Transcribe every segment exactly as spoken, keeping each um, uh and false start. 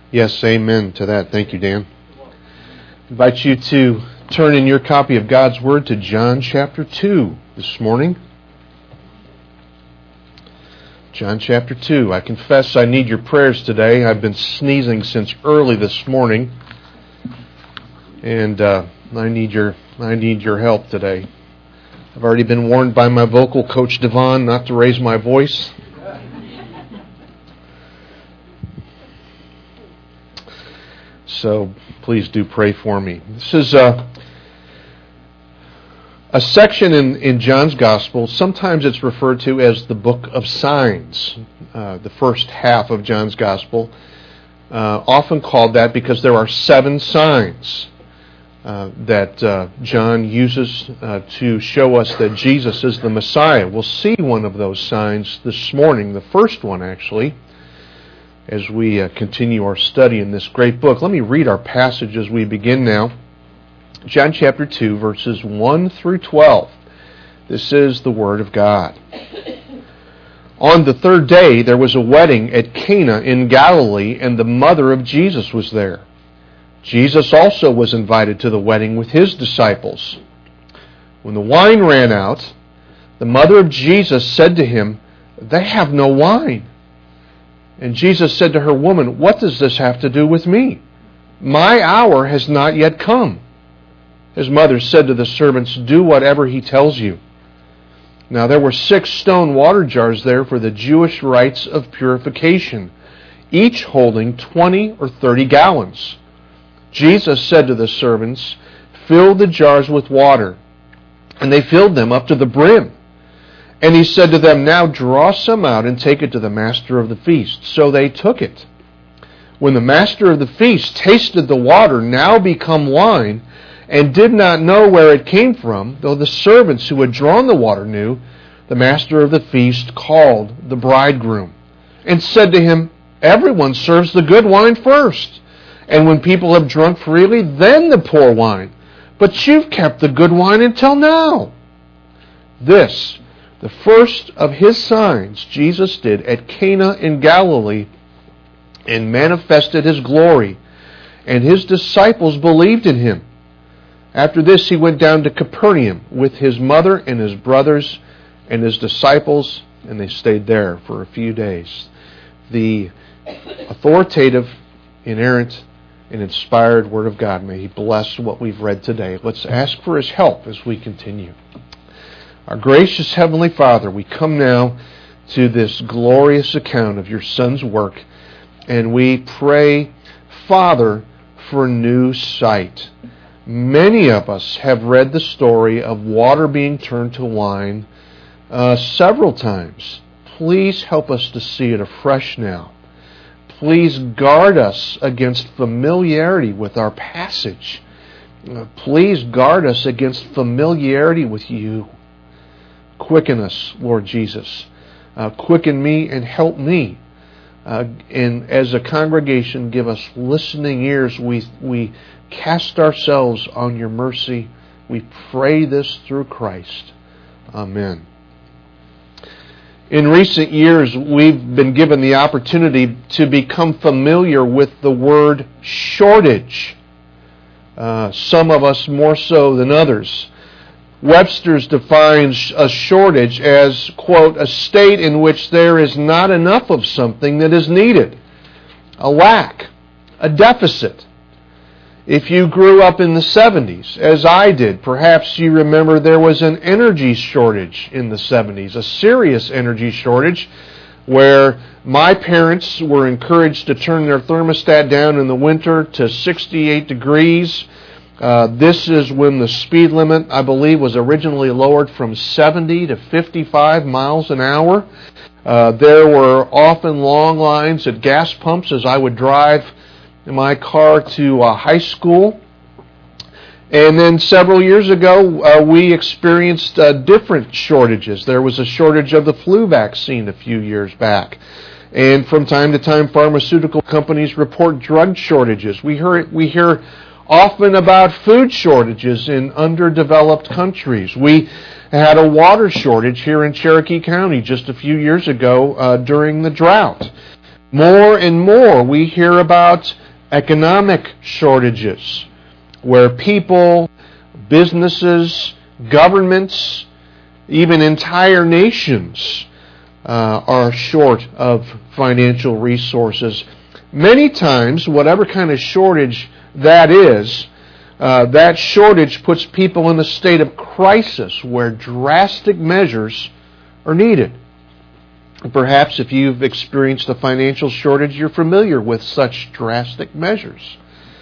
Yes, amen to that. Thank you, Dan. I invite you to turn in your copy of God's Word to John chapter two this morning. John chapter two. I confess I need your prayers today. I've been sneezing since early this morning, and uh, I need your I need your help today. I've already been warned by my vocal coach Devon not to raise my voice. So please do pray for me. This is a, a section in, in John's Gospel. Sometimes it's referred to as the Book of Signs, uh, the first half of John's Gospel. Uh, often called that because there are seven signs uh, that uh, John uses uh, to show us that Jesus is the Messiah. We'll see one of those signs this morning, the first one actually, as we uh, continue our study in this great book. Let me read our passage as we begin now. John chapter two, verses one through twelve. This is the Word of God. On the third day there was a wedding at Cana in Galilee, and the mother of Jesus was there. Jesus also was invited to the wedding with his disciples. When the wine ran out, the mother of Jesus said to him, "They have no wine." And Jesus said to her, "Woman, what does this have to do with me? My hour has not yet come." His mother said to the servants, "Do whatever he tells you." Now there were six stone water jars there for the Jewish rites of purification, each holding twenty or thirty gallons. Jesus said to the servants, "Fill the jars with water." And they filled them up to the brim. And he said to them, "Now draw some out and take it to the master of the feast." So they took it. When the master of the feast tasted the water, now become wine, and did not know where it came from, though the servants who had drawn the water knew, the master of the feast called the bridegroom and said to him, "Everyone serves the good wine first, and when people have drunk freely, then the poor wine. But you've kept the good wine until now." This, the first of his signs, Jesus did at Cana in Galilee, and manifested his glory, and his disciples believed in him. After this he went down to Capernaum with his mother and his brothers and his disciples, and they stayed there for a few days. The authoritative, inerrant, and inspired Word of God, may he bless what we've read today. Let's ask for his help as we continue. Our gracious Heavenly Father, we come now to this glorious account of your Son's work, and we pray, Father, for new sight. Many of us have read the story of water being turned to wine uh, several times. Please help us to see it afresh now. Please guard us against familiarity with our passage. Uh, please guard us against familiarity with you. Quicken us, Lord Jesus. Uh, quicken me and help me. Uh, and as a congregation, give us listening ears. We we cast ourselves on your mercy. We pray this through Christ. Amen. In recent years, we've been given the opportunity to become familiar with the word shortage. Uh, some of us more so than others. Webster's defines a shortage as, quote, a state in which there is not enough of something that is needed, a lack, a deficit. If you grew up in the seventies, as I did, perhaps you remember there was an energy shortage in the seventies, a serious energy shortage where my parents were encouraged to turn their thermostat down in the winter to sixty-eight degrees. Uh, this is when the speed limit, I believe, was originally lowered from seventy to fifty-five miles an hour. Uh, there were often long lines at gas pumps as I would drive in my car to uh, high school. And then several years ago, uh, we experienced uh, different shortages. There was a shortage of the flu vaccine a few years back. And from time to time, pharmaceutical companies report drug shortages. We hear, we hear often about food shortages in underdeveloped countries. We had a water shortage here in Cherokee County just a few years ago uh, during the drought. More and more we hear about economic shortages, where people, businesses, governments, even entire nations uh, are short of financial resources. Many times, whatever kind of shortage that is, uh, that shortage puts people in a state of crisis where drastic measures are needed. Perhaps if you've experienced a financial shortage, you're familiar with such drastic measures.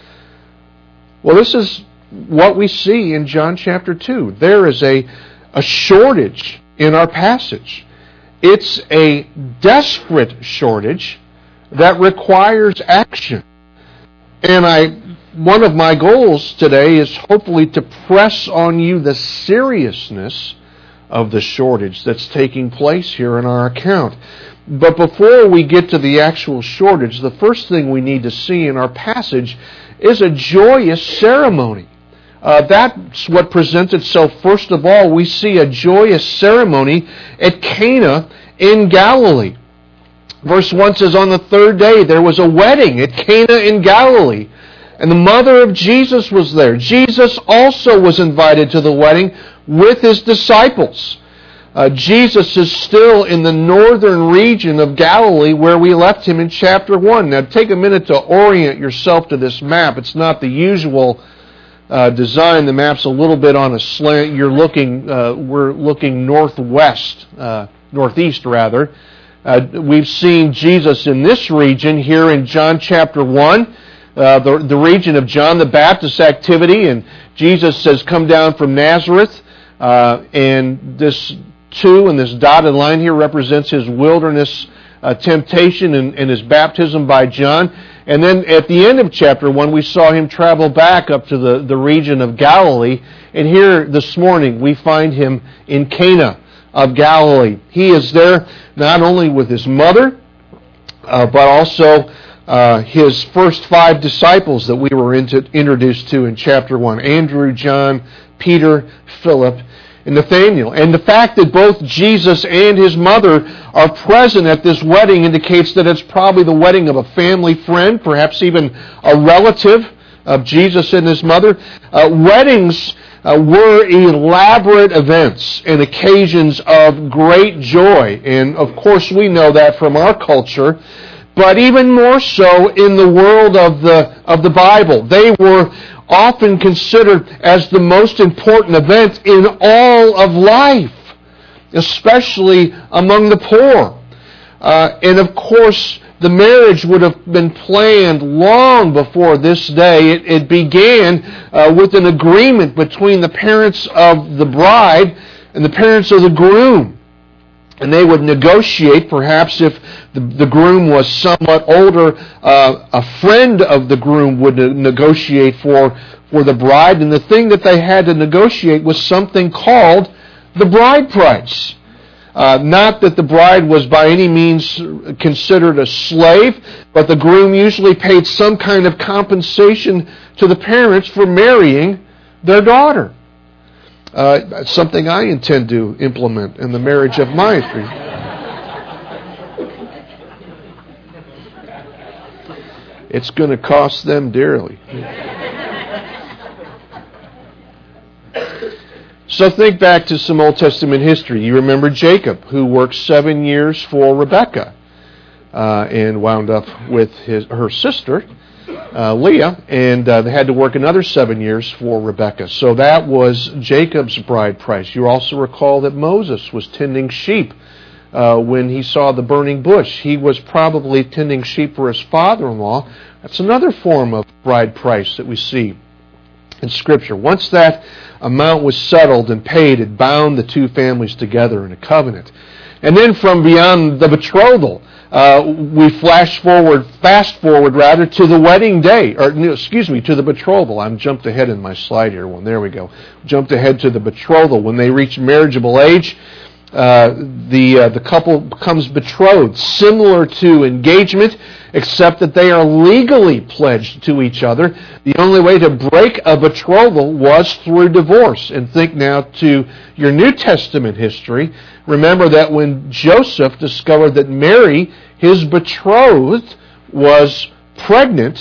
Well, this is what we see in John chapter two. There is a, a shortage in our passage. It's a desperate shortage that requires action. And I, one of my goals today is hopefully to press on you the seriousness of the shortage that's taking place here in our account. But before we get to the actual shortage, the first thing we need to see in our passage is a joyous ceremony. Uh, that's what presents itself first of all. We see a joyous ceremony at Cana in Galilee. Verse one says, on the third day there was a wedding at Cana in Galilee, and the mother of Jesus was there. Jesus also was invited to the wedding with his disciples. Uh, Jesus is still in the northern region of Galilee where we left him in chapter one. Now take a minute to orient yourself to this map. It's not the usual uh, design. The map's a little bit on a slant. You're looking, uh, we're looking northwest, uh, northeast rather. Uh, we've seen Jesus in this region here in John chapter one, uh, the, the region of John the Baptist's activity, and Jesus says, come down from Nazareth, uh, and this two and this dotted line here represents his wilderness uh, temptation and, and his baptism by John. And then at the end of chapter one, we saw him travel back up to the, the region of Galilee, and here this morning we find him in Cana of Galilee. He is there not only with his mother, uh, but also uh, his first five disciples that we were into, introduced to in chapter one. Andrew, John, Peter, Philip, and Nathanael. And the fact that both Jesus and his mother are present at this wedding indicates that it's probably the wedding of a family friend, perhaps even a relative of Jesus and his mother. Uh, weddings Uh, were elaborate events and occasions of great joy. And of course we know that from our culture, but even more so in the world of the of the Bible. They were often considered as the most important event in all of life, especially among the poor. Uh, and of course, the marriage would have been planned long before this day. It, it began uh, with an agreement between the parents of the bride and the parents of the groom. And they would negotiate, perhaps if the, the groom was somewhat older, uh, a friend of the groom would negotiate for, for the bride. And the thing that they had to negotiate was something called the bride price. Uh, not that the bride was by any means considered a slave, but the groom usually paid some kind of compensation to the parents for marrying their daughter. Uh, something I intend to implement in the marriage of my three. It's going to cost them dearly. So think back to some Old Testament history. You remember Jacob, who worked seven years for Rebekah uh, and wound up with his her sister, uh, Leah, and uh, they had to work another seven years for Rebekah. So that was Jacob's bride price. You also recall that Moses was tending sheep uh, when he saw the burning bush. He was probably tending sheep for his father-in-law. That's another form of bride price that we see in Scripture. Once that amount was settled and paid, it bound the two families together in a covenant. And then from beyond the betrothal, uh, we flash forward, fast forward rather, to the wedding day, or excuse me, to the betrothal. I'm jumped ahead in my slide here. Well, there we go. Jumped ahead to the betrothal. When they reach marriageable age, uh, the uh, the couple becomes betrothed, similar to engagement, except that they are legally pledged to each other. The only way to break a betrothal was through divorce. And think now to your New Testament history. Remember that when Joseph discovered that Mary, his betrothed, was pregnant,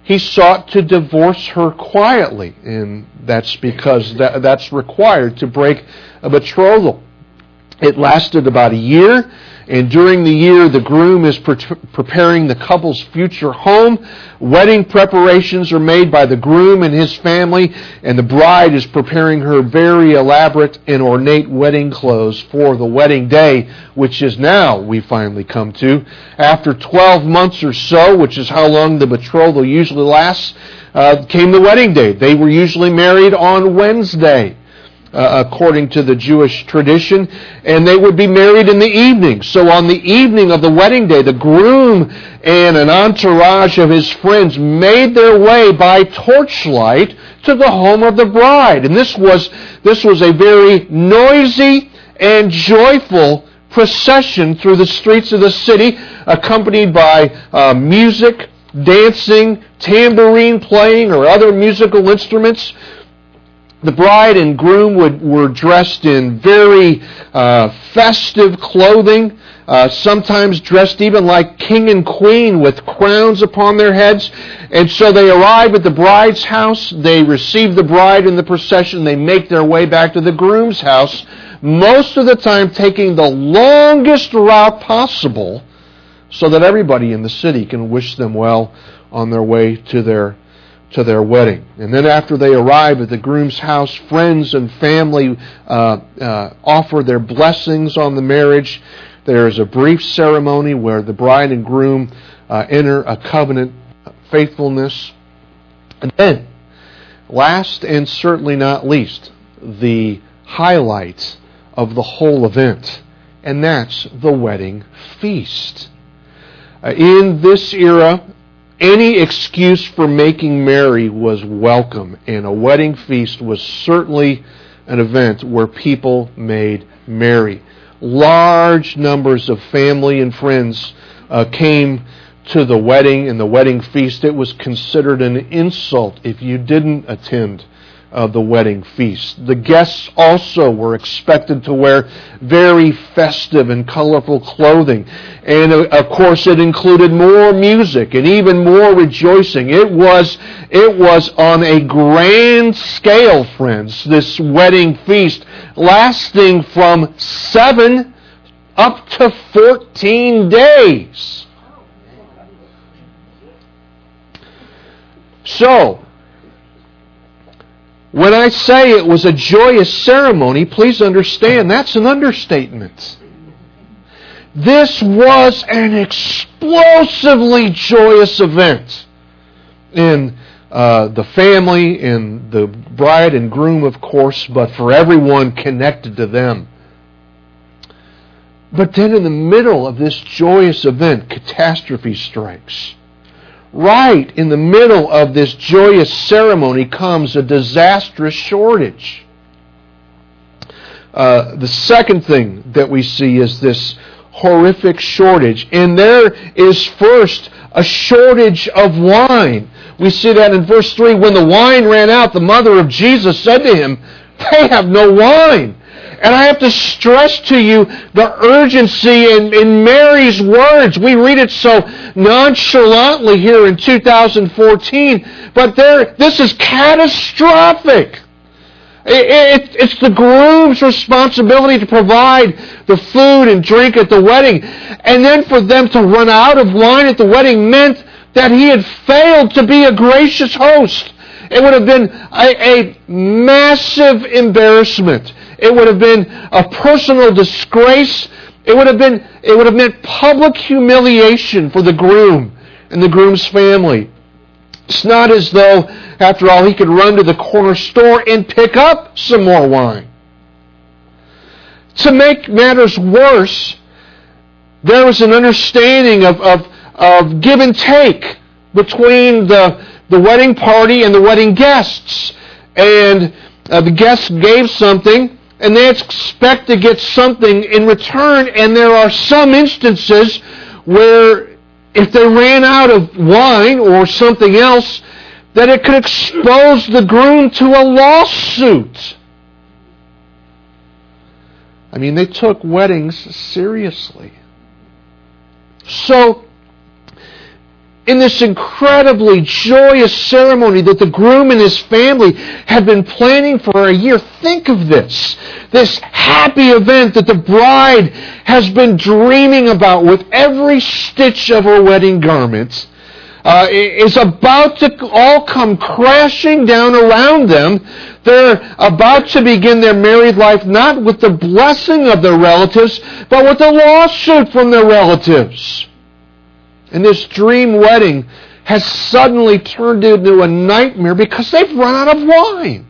he sought to divorce her quietly, and that's because that, that's required to break a betrothal. It lasted about a year, and during the year, the groom is pre- preparing the couple's future home. Wedding preparations are made by the groom and his family, and the bride is preparing her very elaborate and ornate wedding clothes for the wedding day, which is now, we finally come to. After twelve months or so, which is how long the betrothal usually lasts, uh, came the wedding day. They were usually married on Wednesday. Uh, according to the Jewish tradition, and they would be married in the evening. So on the evening of the wedding day, the groom and an entourage of his friends made their way by torchlight to the home of the bride. And this was this was a very noisy and joyful procession through the streets of the city, accompanied by uh, music, dancing, tambourine playing, or other musical instruments. The bride and groom would, were dressed in very uh, festive clothing, uh, sometimes dressed even like king and queen with crowns upon their heads. And so they arrive at the bride's house, they receive the bride in the procession, they make their way back to the groom's house, most of the time taking the longest route possible so that everybody in the city can wish them well on their way to their to their wedding. And then after they arrive at the groom's house, friends and family uh, uh, offer their blessings on the marriage. There is a brief ceremony where the bride and groom uh, enter a covenant faithfulness. And then, last and certainly not least, the highlight of the whole event, and that's the wedding feast. Uh, in this era, any excuse for making merry was welcome, and a wedding feast was certainly an event where people made merry. Large numbers of family and friends uh, came to the wedding and the wedding feast. It was considered an insult if you didn't attend of the wedding feast. The guests also were expected to wear very festive and colorful clothing. And of course it included more music and even more rejoicing. It was, it was on a grand scale, friends, this wedding feast, lasting from seven up to fourteen days. So, when I say it was a joyous ceremony, please understand that's an understatement. This was an explosively joyous event in uh, the family and the bride and groom, of course, but for everyone connected to them. But then in the middle of this joyous event, catastrophe strikes. Right in the middle of this joyous ceremony comes a disastrous shortage. Uh, the second thing that we see is this horrific shortage. And there is first a shortage of wine. We see that in verse three. When the wine ran out, the mother of Jesus said to him, "They have no wine." And I have to stress to you the urgency in, in Mary's words. We read it so nonchalantly here in two thousand fourteen, but there, this is catastrophic. It, it, it's the groom's responsibility to provide the food and drink at the wedding. And then for them to run out of wine at the wedding meant that he had failed to be a gracious host. It would have been a, a massive embarrassment. It would have been a personal disgrace. It would have been, it would have meant public humiliation for the groom and the groom's family. It's not as though, after all, he could run to the corner store and pick up some more wine. To make matters worse, there was an understanding of, of, of give and take between the, the wedding party and the wedding guests. And uh, the guests gave something, and they expect to get something in return. And there are some instances where if they ran out of wine or something else, that it could expose the groom to a lawsuit. I mean, they took weddings seriously. So, in this incredibly joyous ceremony that the groom and his family had been planning for a year. Think of this. This happy event that the bride has been dreaming about with every stitch of her wedding garment uh, is about to all come crashing down around them. They're about to begin their married life not with the blessing of their relatives, but with a lawsuit from their relatives. And this dream wedding has suddenly turned into a nightmare because they've run out of wine.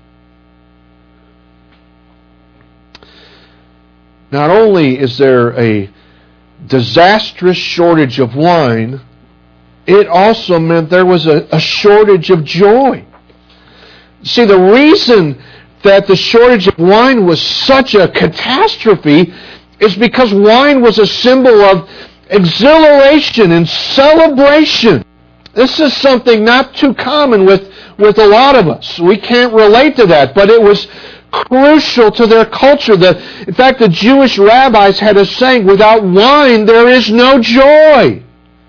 Not only is there a disastrous shortage of wine, it also meant there was a, a shortage of joy. See, the reason that the shortage of wine was such a catastrophe is because wine was a symbol of exhilaration and celebration. This is something not too common with, with a lot of us. We can't relate to that, but it was crucial to their culture. The, in fact, the Jewish rabbis had a saying, without wine there is no joy.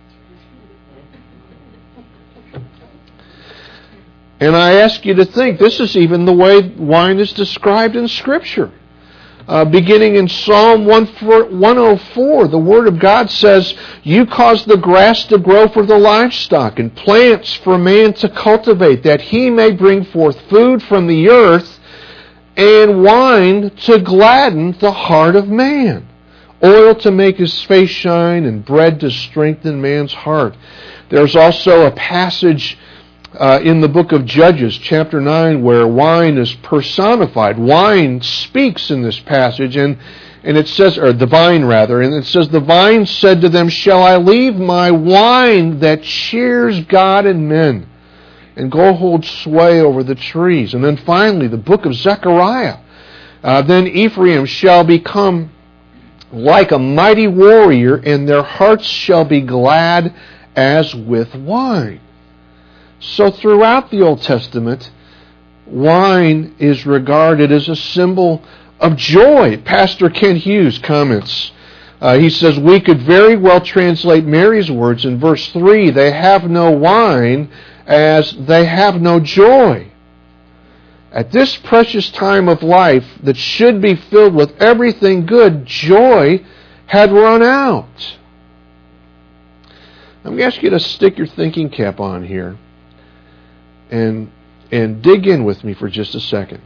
And I ask you to think, this is even the way wine is described in Scripture. Uh, beginning in Psalm one oh four, the Word of God says, "You cause the grass to grow for the livestock, and plants for man to cultivate, that he may bring forth food from the earth, and wine to gladden the heart of man, oil to make his face shine, and bread to strengthen man's heart." There's also a passage Uh, in the book of Judges, chapter nine, where wine is personified. Wine speaks in this passage, and, and it says, or the vine rather, and it says, "The vine said to them, Shall I leave my wine that cheers God and men, and go hold sway over the trees?" And then finally, the book of Zechariah, uh, "Then Ephraim shall become like a mighty warrior, and their hearts shall be glad as with wine." So throughout the Old Testament, wine is regarded as a symbol of joy. Pastor Ken Hughes comments, uh, he says, "We could very well translate Mary's words in verse three, 'They have no wine,' as 'they have no joy.' At this precious time of life that should be filled with everything good, joy had run out." I'm going to ask you to stick your thinking cap on here and and dig in with me for just a second.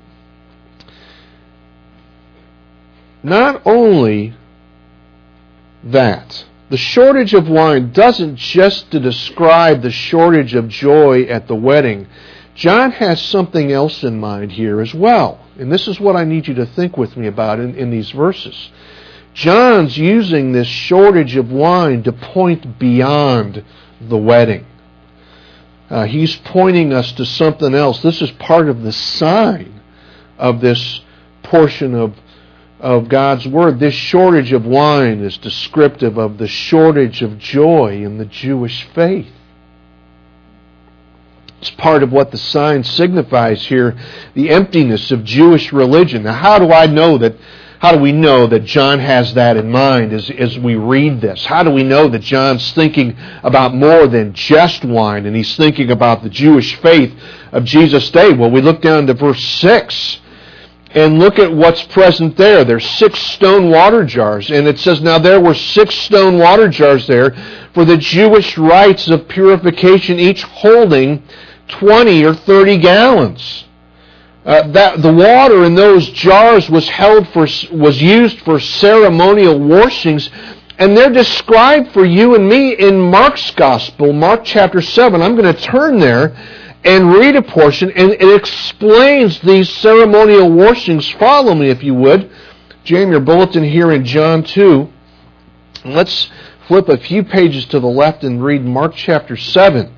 Not only that, the shortage of wine doesn't just to describe the shortage of joy at the wedding. John has something else in mind here as well. And this is what I need you to think with me about in, in these verses. John's using this shortage of wine to point beyond the wedding. Uh, he's pointing us to something else. This is part of the sign of this portion of, of God's Word. This shortage of wine is descriptive of the shortage of joy in the Jewish faith. It's part of what the sign signifies here, the emptiness of Jewish religion. Now, how do I know that How do we know that John has that in mind as, as we read this? How do we know that John's thinking about more than just wine and he's thinking about the Jewish faith of Jesus' day? Well, we look down to verse six and look at what's present there. There's six stone water jars, and it says, "Now there were six stone water jars there for the Jewish rites of purification, each holding twenty or thirty gallons." Uh, that the water in those jars was held for was used for ceremonial washings, and they're described for you and me in Mark's Gospel, Mark chapter seven. I'm going to turn there and read a portion, and it explains these ceremonial washings. Follow me, if you would. Jam your bulletin here in John two. Let's flip a few pages to the left and read Mark chapter seven.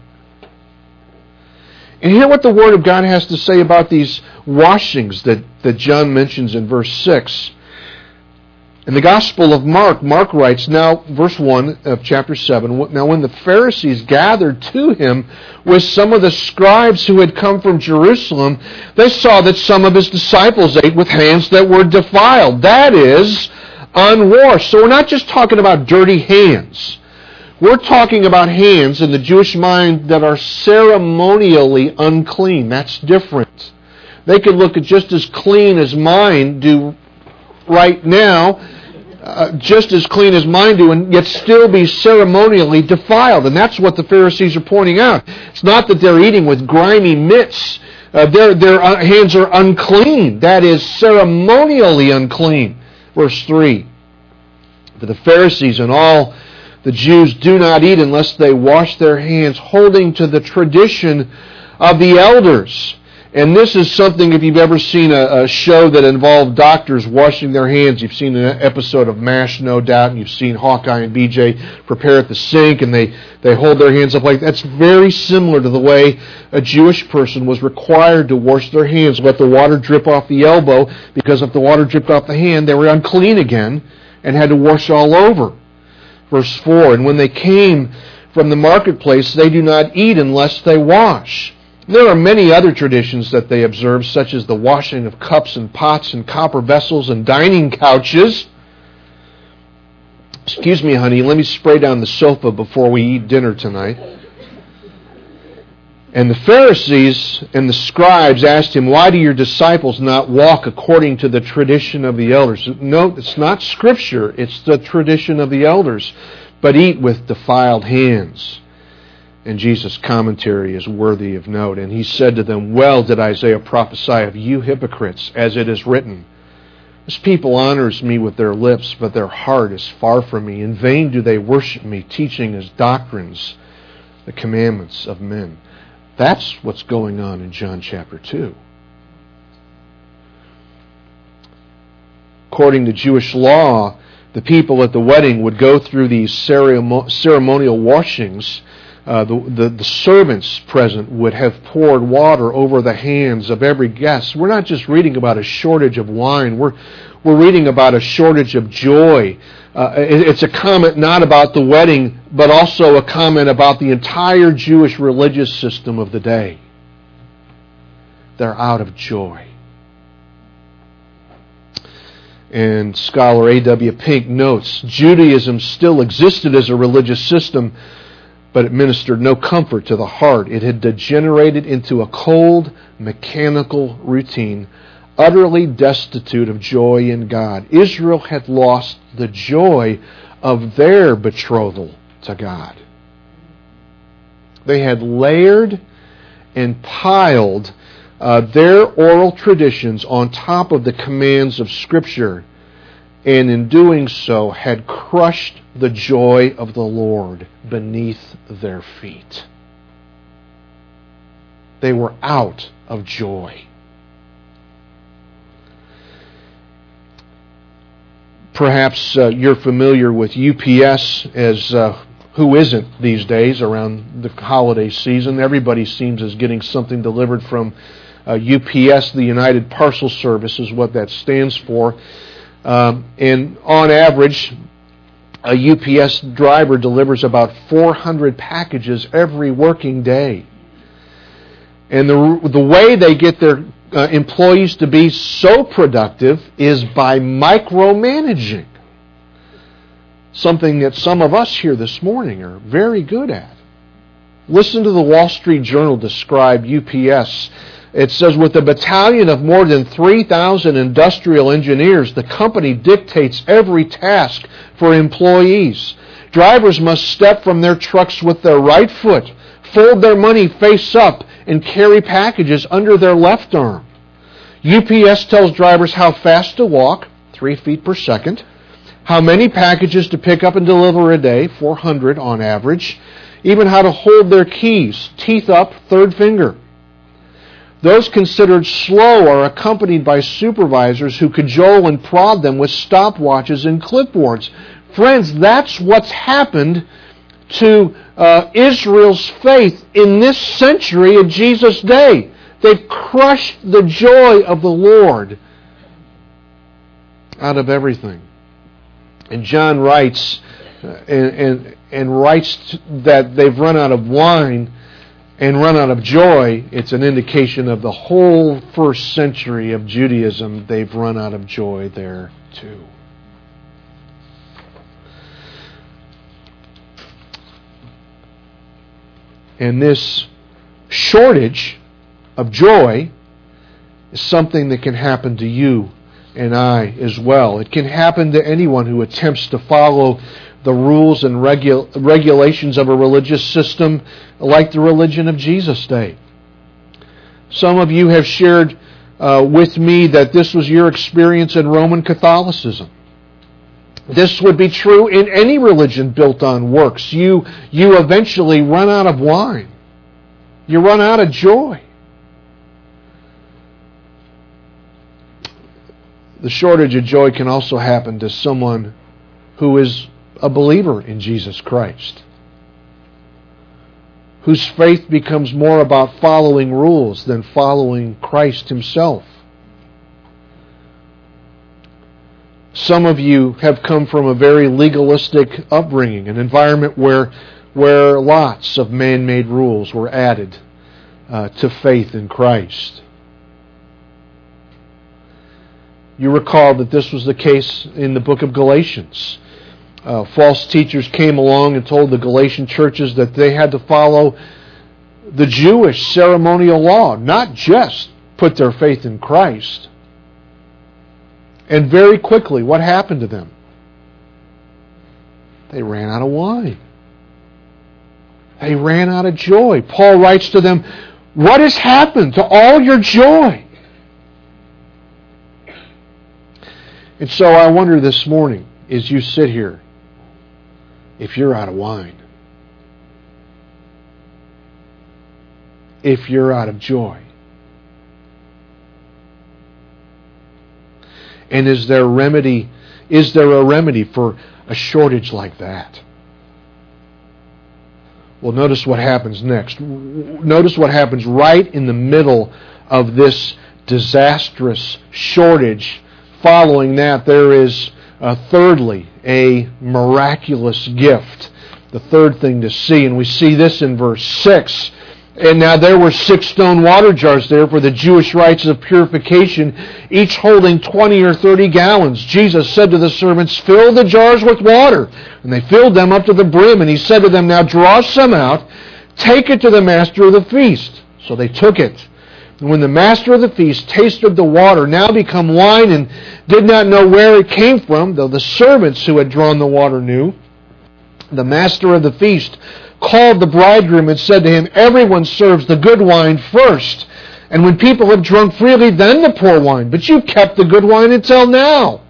And hear what the Word of God has to say about these washings that, that John mentions in verse six. In the Gospel of Mark, Mark writes, now, verse one of chapter seven, "Now when the Pharisees gathered to him with some of the scribes who had come from Jerusalem, they saw that some of his disciples ate with hands that were defiled," that is, unwashed. So we're not just talking about dirty hands. We're talking about hands in the Jewish mind that are ceremonially unclean. That's different. They could look just as clean as mine do right now, uh, just as clean as mine do, and yet still be ceremonially defiled. And that's what the Pharisees are pointing out. It's not that they're eating with grimy mitts. Uh, their, their hands are unclean. That is ceremonially unclean. Verse three. But the Pharisees and all the Jews do not eat unless they wash their hands, holding to the tradition of the elders. And this is something, if you've ever seen a, a show that involved doctors washing their hands, you've seen an episode of MASH, no doubt, and you've seen Hawkeye and B J prepare at the sink, and they, they hold their hands up like that. That's very similar to the way a Jewish person was required to wash their hands, let the water drip off the elbow, because if the water dripped off the hand, they were unclean again and had to wash all over. Verse four, and when they came from the marketplace, they do not eat unless they wash. There are many other traditions that they observe, such as the washing of cups and pots and copper vessels and dining couches. Excuse me, honey, let me spray down the sofa before we eat dinner tonight. And the Pharisees and the scribes asked him, why do your disciples not walk according to the tradition of the elders? Note, it's not Scripture, it's the tradition of the elders, but eat with defiled hands. And Jesus' commentary is worthy of note. And he said to them, well did Isaiah prophesy of you hypocrites, as it is written, this people honors me with their lips, but their heart is far from me. In vain do they worship me, teaching as doctrines the commandments of men. That's what's going on in John chapter two. According to Jewish law, the people at the wedding would go through these ceremonial washings. Uh, the, the, the servants present would have poured water over the hands of every guest. We're not just reading about a shortage of wine. We're, we're reading about a shortage of joy. Uh, it, it's a comment not about the wedding, but also a comment about the entire Jewish religious system of the day. They're out of joy. And scholar A W Pink notes, Judaism still existed as a religious system, but it ministered no comfort to the heart. It had degenerated into a cold, mechanical routine, utterly destitute of joy in God. Israel had lost the joy of their betrothal to God. They had layered and piled uh, their oral traditions on top of the commands of Scripture, and in doing so had crushed the joy of the Lord beneath their feet. They were out of joy. Perhaps uh, you're familiar with U P S, as uh, who isn't these days around the holiday season. Everybody seems as getting something delivered from uh, U P S. The United Parcel Service is what that stands for. Um, and on average, a U P S driver delivers about four hundred packages every working day. And the, the way they get their uh, employees to be so productive is by micromanaging. Something that some of us here this morning are very good at. Listen to the Wall Street Journal describe U P S. It says, with a battalion of more than three thousand industrial engineers, the company dictates every task for employees. Drivers must step from their trucks with their right foot, fold their money face up, and carry packages under their left arm. U P S tells drivers how fast to walk, three feet per second, how many packages to pick up and deliver a day, four hundred on average, even how to hold their keys, teeth up, third finger. Those considered slow are accompanied by supervisors who cajole and prod them with stopwatches and clipboards. Friends, that's what's happened to uh, Israel's faith in this century of Jesus' day. They've crushed the joy of the Lord out of everything. And John writes, uh, and, and, and writes that they've run out of wine and run out of joy. It's an indication of the whole first century of Judaism. They've run out of joy there too. And this shortage of joy is something that can happen to you and I as well. It can happen to anyone who attempts to follow the rules and regu- regulations of a religious system like the religion of Jesus' day. Some of you have shared uh, with me that this was your experience in Roman Catholicism. This would be true in any religion built on works. You, you eventually run out of wine. You run out of joy. The shortage of joy can also happen to someone who is a believer in Jesus Christ, whose faith becomes more about following rules than following Christ Himself. Some of you have come from a very legalistic upbringing, an environment where, where lots of man-made rules were added uh, to faith in Christ. You recall that this was the case in the book of Galatians. Uh, false teachers came along and told the Galatian churches that they had to follow the Jewish ceremonial law, not just put their faith in Christ. And very quickly, what happened to them? They ran out of wine. They ran out of joy. Paul writes to them, "What has happened to all your joy?" And so I wonder this morning, as you sit here, if you're out of wine, if you're out of joy. And is there remedy, is there a remedy for a shortage like that? Well, notice what happens next. Notice what happens right in the middle of this disastrous shortage. Following that, there is, uh, thirdly, a miraculous gift. The third thing to see, and we see this in verse six. "And now there were six stone water jars there for the Jewish rites of purification, each holding twenty or thirty gallons. Jesus said to the servants, 'Fill the jars with water.' And they filled them up to the brim. And He said to them, 'Now draw some out, take it to the master of the feast.' So they took it. And when the master of the feast tasted the water, now become wine, and did not know where it came from, though the servants who had drawn the water knew, the master of the feast called the bridegroom and said to him, 'Everyone serves the good wine first, and when people have drunk freely, then the poor wine. But you've kept the good wine until now.'"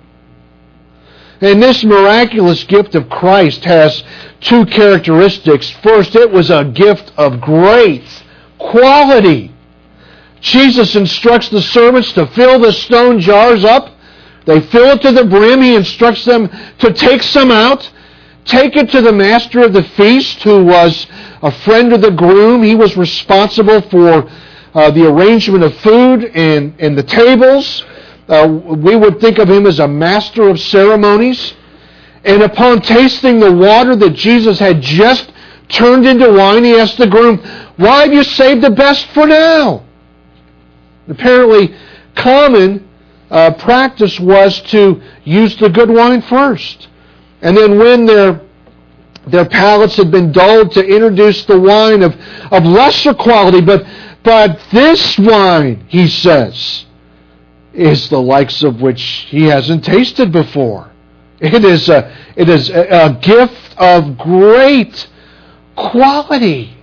And this miraculous gift of Christ has two characteristics. First, it was a gift of great quality. Jesus instructs the servants to fill the stone jars up. They fill it to the brim. He instructs them to take some out, take it to the master of the feast, who was a friend of the groom. He was responsible for uh, the arrangement of food and, and the tables. Uh, we would think of him as a master of ceremonies. And upon tasting the water that Jesus had just turned into wine, he asked the groom, "Why have you saved the best for now?" Apparently, common uh, practice was to use the good wine first. And then when their, their palates had been dulled, to introduce the wine of, of lesser quality. But, but this wine, he says, is the likes of which he hasn't tasted before. It is a, it is a, a gift of great quality.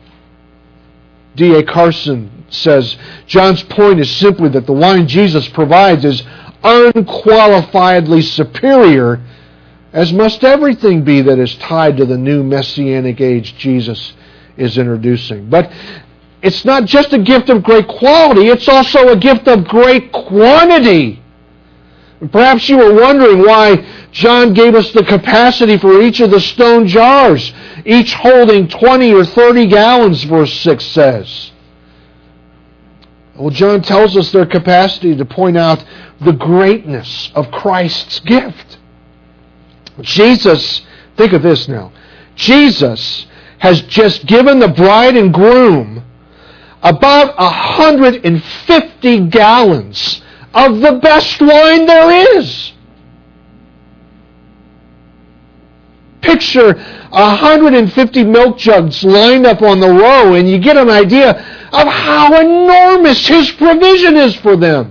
D A Carson says, John's point is simply that the wine Jesus provides is unqualifiedly superior, as must everything be that is tied to the new Messianic age Jesus is introducing. But it's not just a gift of great quality, it's also a gift of great quantity. Perhaps you were wondering why John gave us the capacity for each of the stone jars, each holding twenty or thirty gallons, verse six says. Well, John tells us their capacity to point out the greatness of Christ's gift. Jesus, think of this now, Jesus has just given the bride and groom about one hundred fifty gallons of the best wine there is. picture one hundred fifty milk jugs lined up on the row, and you get an idea of how enormous His provision is for them.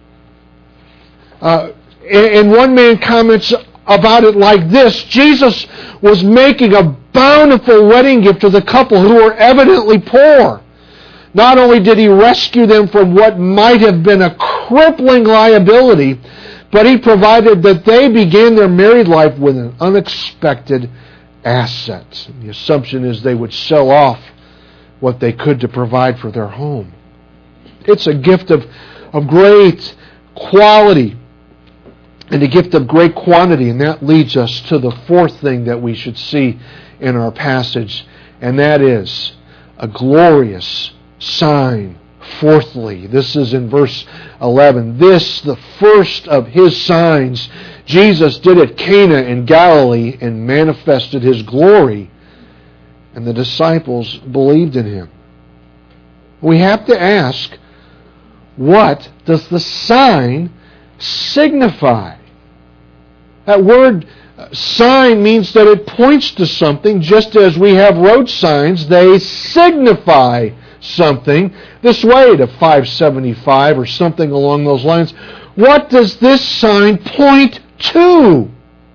Uh, and one man comments about it like this: Jesus was making a bountiful wedding gift to the couple who were evidently poor. Not only did He rescue them from what might have been a crippling liability, but He provided that they began their married life with an unexpected asset. The assumption is they would sell off what they could to provide for their home. It's a gift of, of great quality and a gift of great quantity, and that leads us to the fourth thing that we should see in our passage, and that is a glorious sign. Fourthly, this is in verse eleven. This, the first of His signs, Jesus did at Cana in Galilee and manifested His glory, and the disciples believed in Him. We have to ask, what does the sign signify? That word sign means that it points to something, just as we have road signs. They signify something. This way to five seventy-five or something along those lines. What does this sign point to?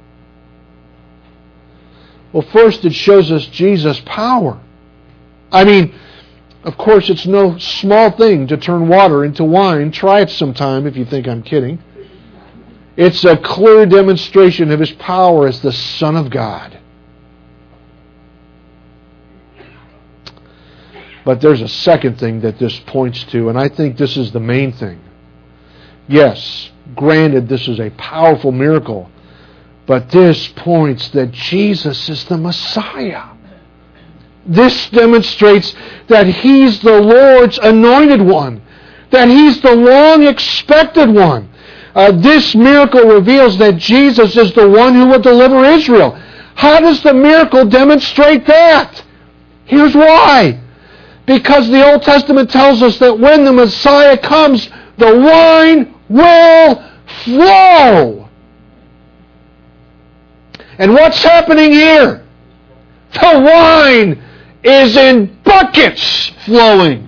Well, first it shows us Jesus' power. I mean, of course, it's no small thing to turn water into wine. Try it sometime if you think I'm kidding. It's a clear demonstration of His power as the Son of God. But there's a second thing that this points to, and I think this is the main thing. Yes, granted, this is a powerful miracle, but this points that Jesus is the Messiah. This demonstrates that He's the Lord's anointed one, that He's the long-expected one. Uh, this miracle reveals that Jesus is the one who will deliver Israel. How does the miracle demonstrate that? Here's why. Because the Old Testament tells us that when the Messiah comes, the wine will flow. And what's happening here? The wine is in buckets flowing.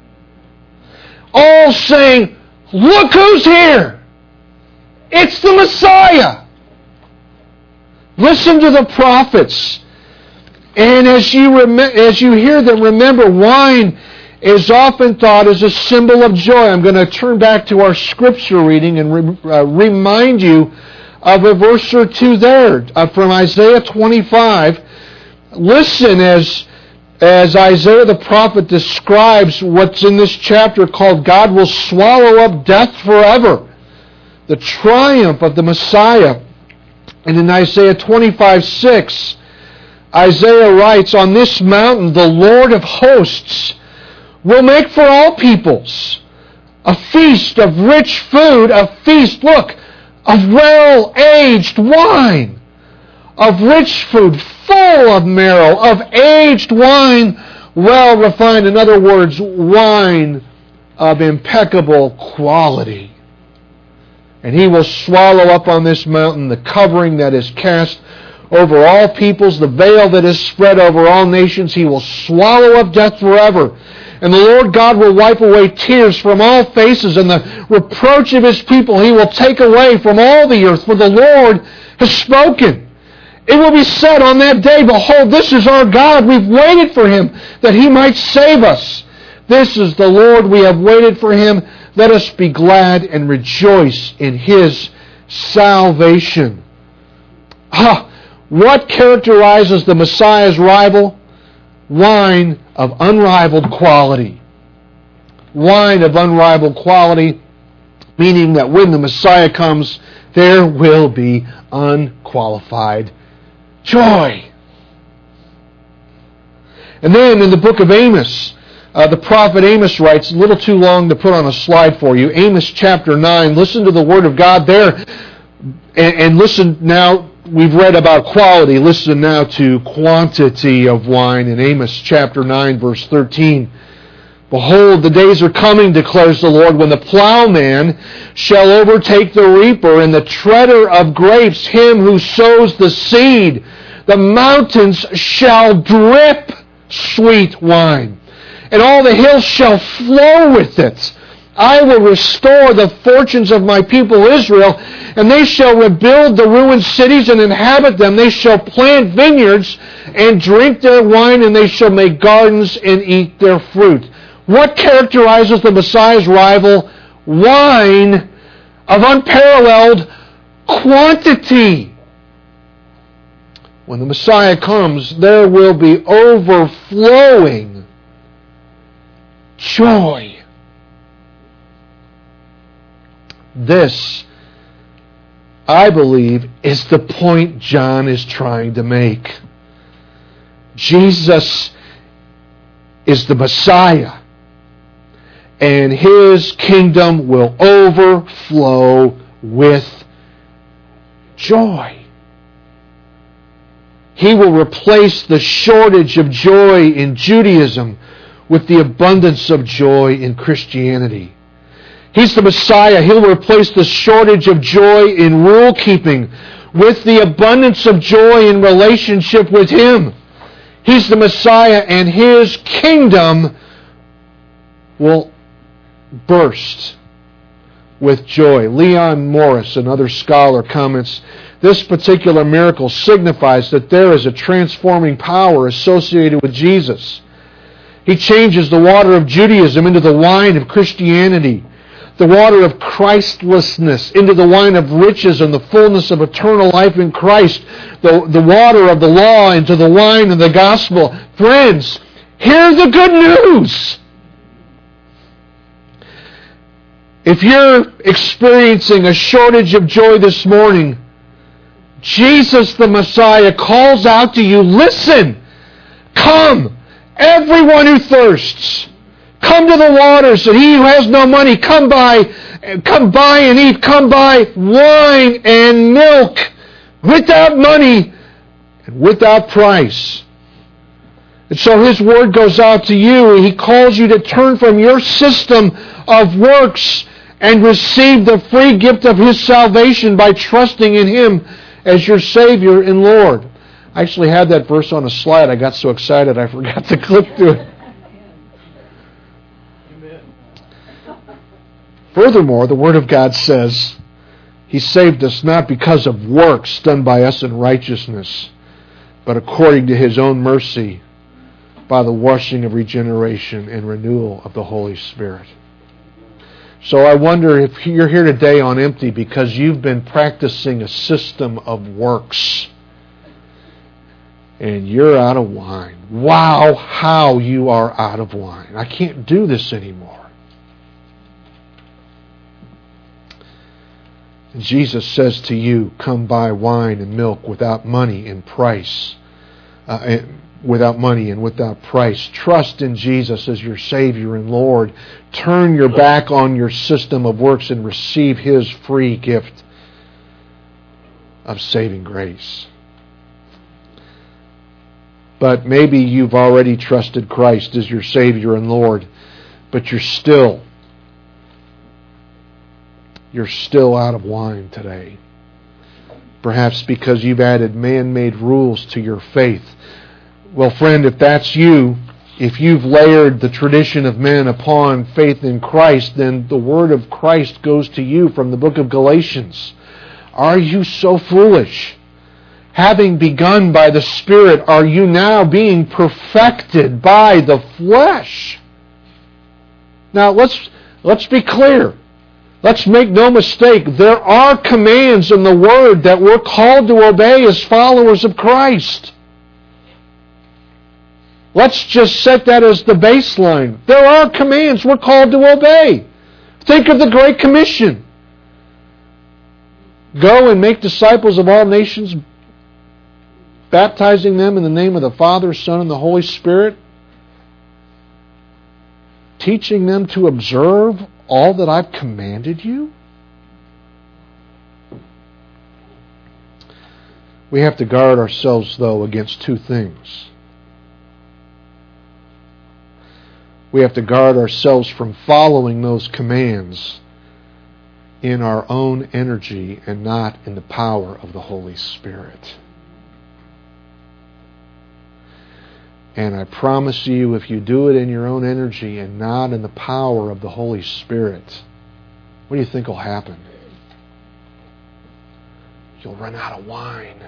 All saying, look who's here. It's the Messiah. Listen to the prophets. And as you rem- as you hear them, remember, wine is often thought as a symbol of joy. I'm going to turn back to our scripture reading and re- uh, remind you of a verse or two there uh, from Isaiah twenty-five. Listen as, as Isaiah the prophet describes what's in this chapter called God will swallow up death forever. The triumph of the Messiah. And in Isaiah twenty-five six, Isaiah writes, on this mountain the Lord of hosts will make for all peoples a feast of rich food, a feast, look, of well-aged wine, of rich food full of marrow, of aged wine well refined. In other words, wine of impeccable quality. And He will swallow up on this mountain the covering that is cast over all peoples, the veil that is spread over all nations. He will swallow up death forever. And the Lord God will wipe away tears from all faces, and the reproach of His people He will take away from all the earth, for the Lord has spoken. It will be said on that day, behold, this is our God. We've waited for Him, that He might save us. This is the Lord. We have waited for Him. Let us be glad and rejoice in His salvation. Ah, what characterizes the Messiah's arrival? Wine of unrivaled quality. Wine of unrivaled quality, meaning that when the Messiah comes, there will be unqualified joy. And then in the book of Amos, uh, the prophet Amos writes, a little too long to put on a slide for you, Amos chapter nine. Listen to the word of God there, and, and listen now. We've read about quality. Listen now to quantity of wine in Amos chapter nine, verse thirteen. Behold, the days are coming, declares the Lord, when the plowman shall overtake the reaper, and the treader of grapes him who sows the seed. The mountains shall drip sweet wine, and all the hills shall flow with it. I will restore the fortunes of my people Israel, and they shall rebuild the ruined cities and inhabit them. They shall plant vineyards and drink their wine, and they shall make gardens and eat their fruit. What characterizes the Messiah's arrival? Wine of unparalleled quantity. When the Messiah comes, there will be overflowing joy. This, I believe, is the point John is trying to make. Jesus is the Messiah, and His kingdom will overflow with joy. He will replace the shortage of joy in Judaism with the abundance of joy in Christianity. He's the Messiah. He'll replace the shortage of joy in rule keeping with the abundance of joy in relationship with Him. He's the Messiah, and His kingdom will burst with joy. Leon Morris, another scholar, comments, this particular miracle signifies that there is a transforming power associated with Jesus. He changes the water of Judaism into the wine of Christianity, the water of Christlessness into the wine of riches and the fullness of eternal life in Christ, the, the water of the law into the wine of the gospel. Friends, hear the good news. If you're experiencing a shortage of joy this morning, Jesus the Messiah calls out to you, listen, come, everyone who thirsts. Come to the waters, and he who has no money, come buy, come buy and eat. Come buy wine and milk without money and without price. And so His word goes out to you. He calls you to turn from your system of works and receive the free gift of His salvation by trusting in Him as your Savior and Lord. I actually had that verse on a slide. I got so excited I forgot to click to it. Furthermore, the Word of God says, He saved us not because of works done by us in righteousness, but according to His own mercy, by the washing of regeneration and renewal of the Holy Spirit. So I wonder if you're here today on empty because you've been practicing a system of works, and you're out of wine. Wow, how you are out of wine. I can't do this anymore. Jesus says to you, come buy wine and milk without money and price, uh, and without money and without price. Trust in Jesus as your Savior and Lord. Turn your back on your system of works and receive His free gift of saving grace. But maybe you've already trusted Christ as your Savior and Lord, but you're still You're still out of wine today. Perhaps because you've added man-made rules to your faith. Well, friend, if that's you, if you've layered the tradition of men upon faith in Christ, then the word of Christ goes to you from the book of Galatians. Are you so foolish? Having begun by the Spirit, are you now being perfected by the flesh? Now, let's let's be clear. Let's make no mistake, there are commands in the Word that we're called to obey as followers of Christ. Let's just set that as the baseline. There are commands we're called to obey. Think of the Great Commission. Go and make disciples of all nations, baptizing them in the name of the Father, Son, and the Holy Spirit, teaching them to observe all that I've commanded you? We have to guard ourselves, though, against two things. We have to guard ourselves from following those commands in our own energy and not in the power of the Holy Spirit. And I promise you, if you do it in your own energy and not in the power of the Holy Spirit, what do you think will happen? You'll run out of wine.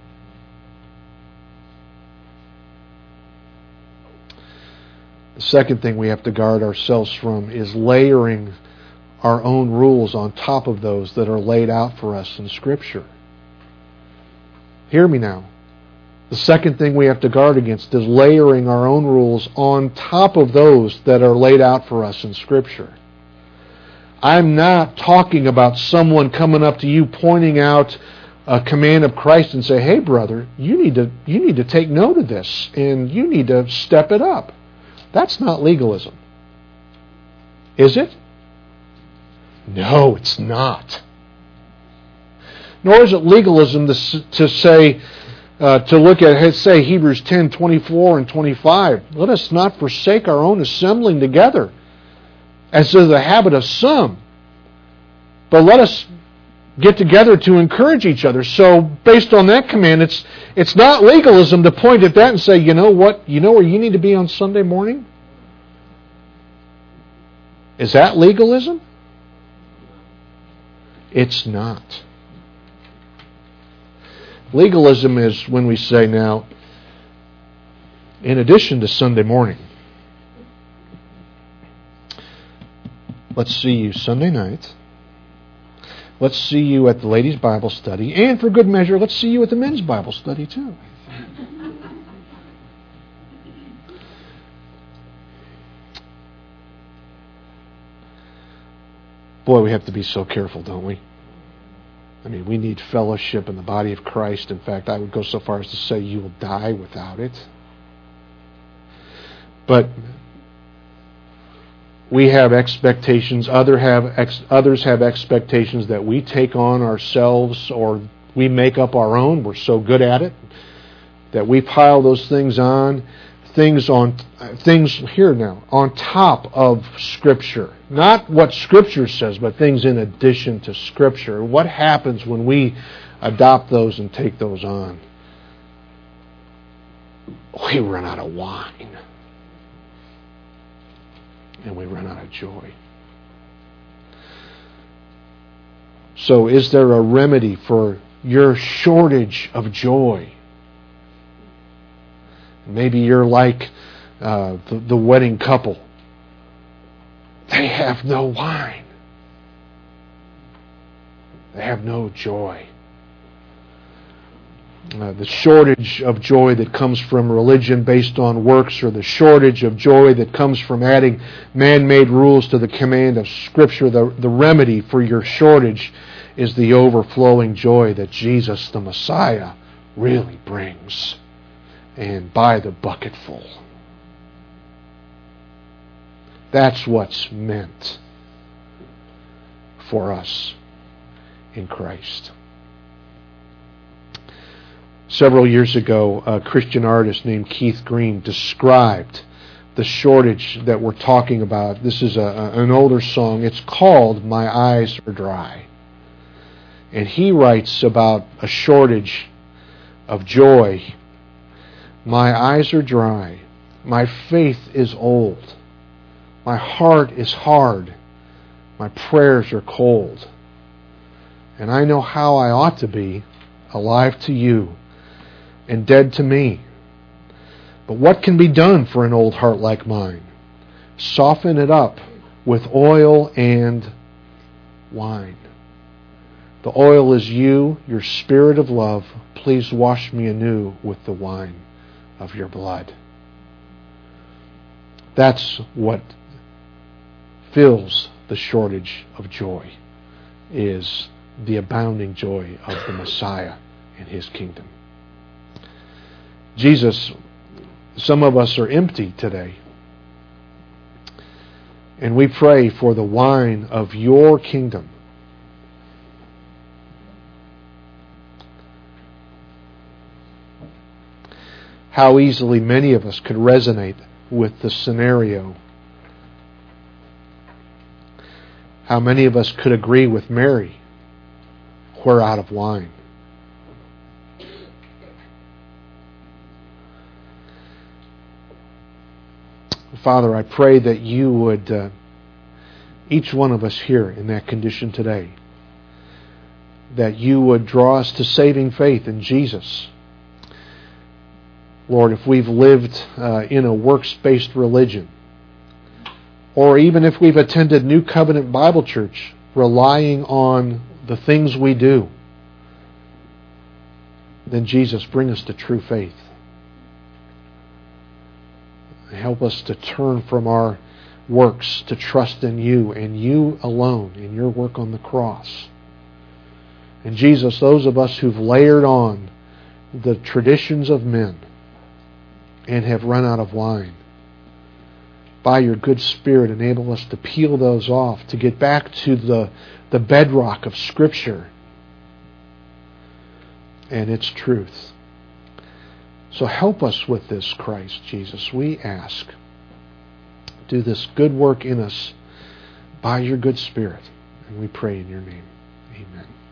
The second thing we have to guard ourselves from is layering our own rules on top of those that are laid out for us in Scripture. Hear me now. The second thing we have to guard against is layering our own rules on top of those that are laid out for us in Scripture. I'm not talking about someone coming up to you pointing out a command of Christ and say, "Hey, brother, you need to you need to take note of this and you need to step it up." That's not legalism. Is it? No, it's not. Nor is it legalism to, to say, uh, to look at, say, Hebrews ten, twenty-four and twenty-five. Let us not forsake our own assembling together, as is the habit of some, but let us get together to encourage each other. So, based on that command, it's it's not legalism to point at that and say, you know what, you know where you need to be on Sunday morning? Is that legalism? It's not. Legalism is when we say now, in addition to Sunday morning, let's see you Sunday night. Let's see you at the ladies' Bible study. And for good measure, let's see you at the men's Bible study too. Boy, we have to be so careful, don't we? I mean, we need fellowship in the body of Christ. In fact, I would go so far as to say you will die without it. But we have expectations, other have ex, others have expectations that we take on ourselves or we make up our own. We're so good at it that we pile those things on, things on things here now, on top of Scripture. Not what Scripture says, but things in addition to Scripture. What happens when we adopt those and take those on? We run out of wine. And we run out of joy. So is there a remedy for your shortage of joy? Maybe you're like uh, the, the wedding couple. They have no wine. They have no joy. Uh, the shortage of joy that comes from religion based on works, or the shortage of joy that comes from adding man-made rules to the command of Scripture, the, the remedy for your shortage is the overflowing joy that Jesus, the Messiah, really brings. And by the bucketful. That's what's meant for us in Christ. Several years ago, a Christian artist named Keith Green described the shortage that we're talking about. This is a, an older song. It's called "My Eyes Are Dry." And he writes about a shortage of joy. My eyes are dry. My faith is old. My heart is hard. My prayers are cold. And I know how I ought to be, alive to you and dead to me. But what can be done for an old heart like mine? Soften it up with oil and wine. The oil is you, your spirit of love. Please wash me anew with the wine of your blood. That's what fills the shortage of joy, is the abounding joy of the Messiah and His kingdom. Jesus, some of us are empty today. And we pray for the wine of your kingdom. How easily many of us could resonate with the scenario. How many of us could agree with Mary? We're out of wine. Father, I pray that you would, uh, each one of us here in that condition today, that you would draw us to saving faith in Jesus. Lord, if we've lived uh, in a works-based religion, or even if we've attended New Covenant Bible Church, relying on the things we do, then Jesus, bring us to true faith. Help us to turn from our works to trust in you and you alone in your work on the cross. And Jesus, those of us who've layered on the traditions of men and have run out of wine, by your good Spirit, enable us to peel those off, to get back to the, the bedrock of Scripture and its truth. So help us with this, Christ Jesus, we ask. Do this good work in us by your good Spirit. And we pray in your name. Amen.